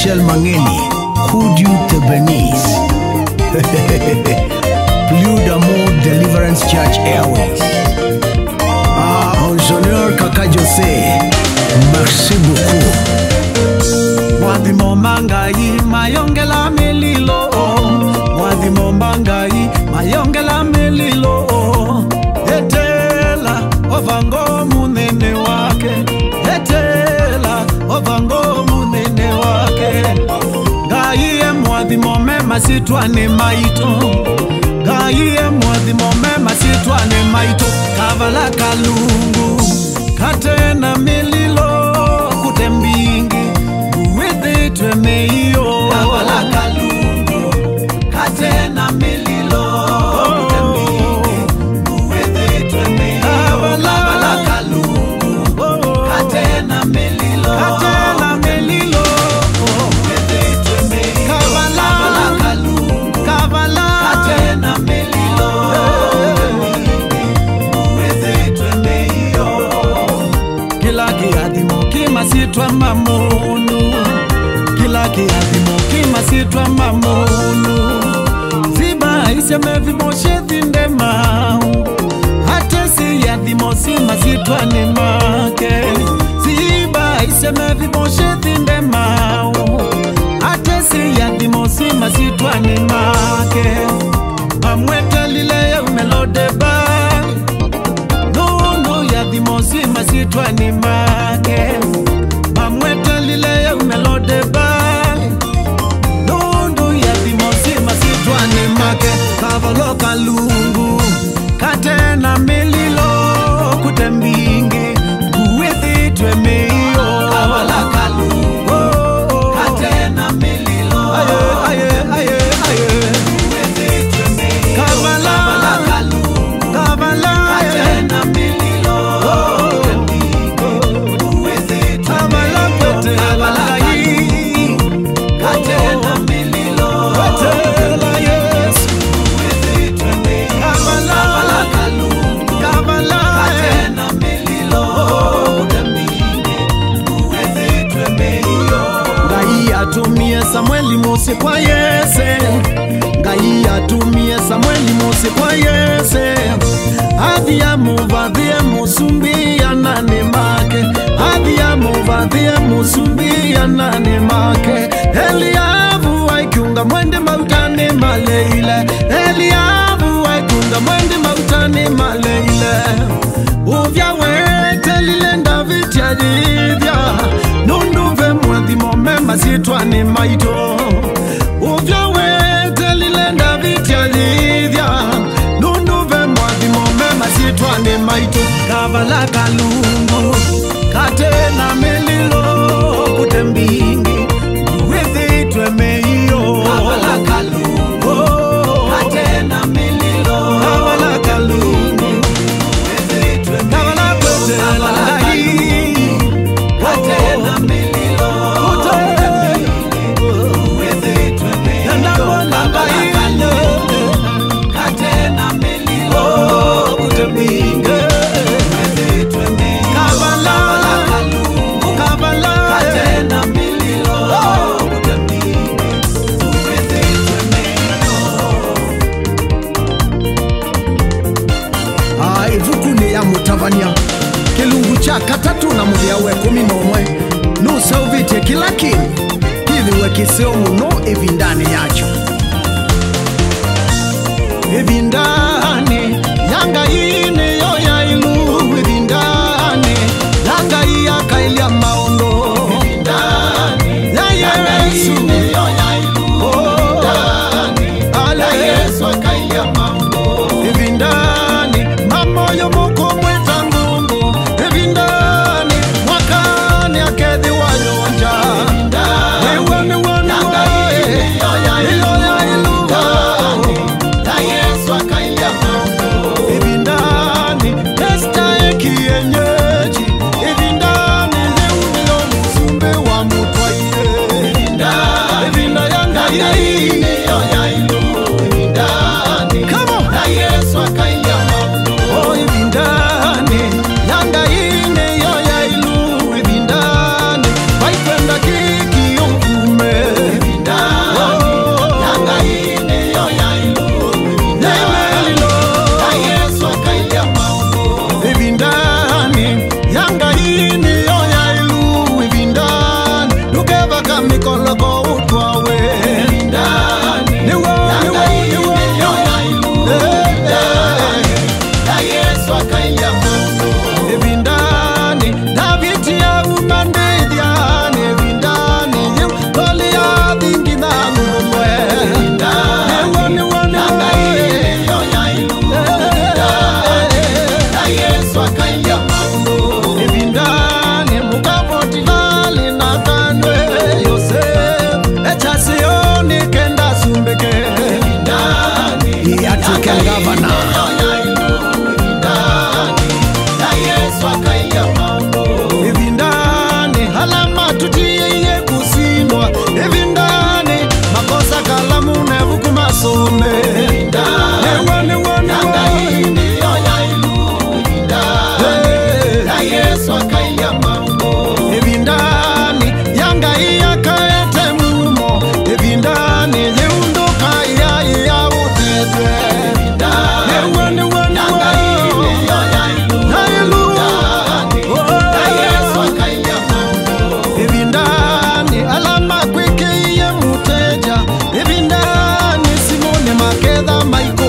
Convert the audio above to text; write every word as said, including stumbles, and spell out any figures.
Michelle Mangeni, Kudu Tebenese, Plus d'Amour Deliverance Church Airways, ah, Ingénieur Kaka Jose, merci beaucoup. Mwadhimo mangai mayongela melilo, Mwadhimo mangai mayongela melilo, Etela ovango munene wake, Etela ovango munene wake. Ngai mwadhimo mema sitwane maito, Ngai mwadhimo mema sitwane maito. Kavala kalungu katena melilo kutembingi Twemeyo Kavala kalungu Katena melilo Kutembi Uweze twemeyo Kavala kalungu Katena melilo Katena melilo Uweze twemeyo Kavala kalungu Katena melilo Uweze twemeyo Kila kiadimo kima sitwa mamunu Kila kiadimo kima sitwa mamunu Ziba iseme vimoshe dhinde mau Hate si yadimo sima sitwa ni make Ziba iseme vimoshe dhinde mau Hate si yadimo sima sitwa ni make Mamwete lile ya umelode bari Nunu yadimo sima sitwa ni make Mamwete lile ya umelode bari Nundu ya dimosima sitwane make Kavalo kalungu Katena melilo Kutembingi Kuwethi twemeyo Kavala kalungu Katena melilo Aye, aye, aye, aye Kuwethi twemeyo Kavala kalungu Kavala Katena melilo Kutembingi Kuwethi twemeyo Kavala Katena melilo Katela Yesu Kuwethi twemeyo Kavala kalungu Katena melilo Kutembingi Kuwethi twemeyo Ngai atumie Samueli Mose kwa Yese Ngai atumie Samueli Mose kwa Yese Adhi ya muvadhie musumbi ya nane make Adhi ya muvadhie musumbi ya nane make Eliavu waikunga mwende mautane maleile Eliavu waikunga mwende mautane maleile Uvya wete lile ndaviti ya jidya Nunduve mwadhimo mema sitwane maito Uvya wete lile ndaviti ya jidya Nunduve mwadhimo mema sitwane maito Kavala kalungu Katena melilo Kutembingi Kuwethi twemeyo Kavala kalungu Katena melilo Kavala kalungu Kuwethi twemeyo Kavala Katena melilo Kuwethi twemeyo Kavala kalungu Katena melilo Kutembingi Kuwethi twemeyo Kavala kalungu Katena melilo Kutembingi Kuwethi twemeyo Ai vukune ya mutavania Kilungu cha katatu na mulia we kumi nomwe Nusa uvite kila kini Hivi wekiseo muno evindani yacho Evindani Yanga ine yo ya ilu Evindani Yanga iya kailia maondo Evindani Ya Yesu yo ya ilu Evindani Ala Yesu akailia maondo Evindani Mamoyo moko mweta ngungu Evindani Mwakani akedhi wanyonja Evindani Ewe ni wani wae Yo ya ilu Ya Yesu akailia murume ewa ni wana evindani yanga iya kaete mumo evindani leunduka iya iya utizwe ewa ni wana evindani alama kweke iye muteja evindani Simone Makedha Michael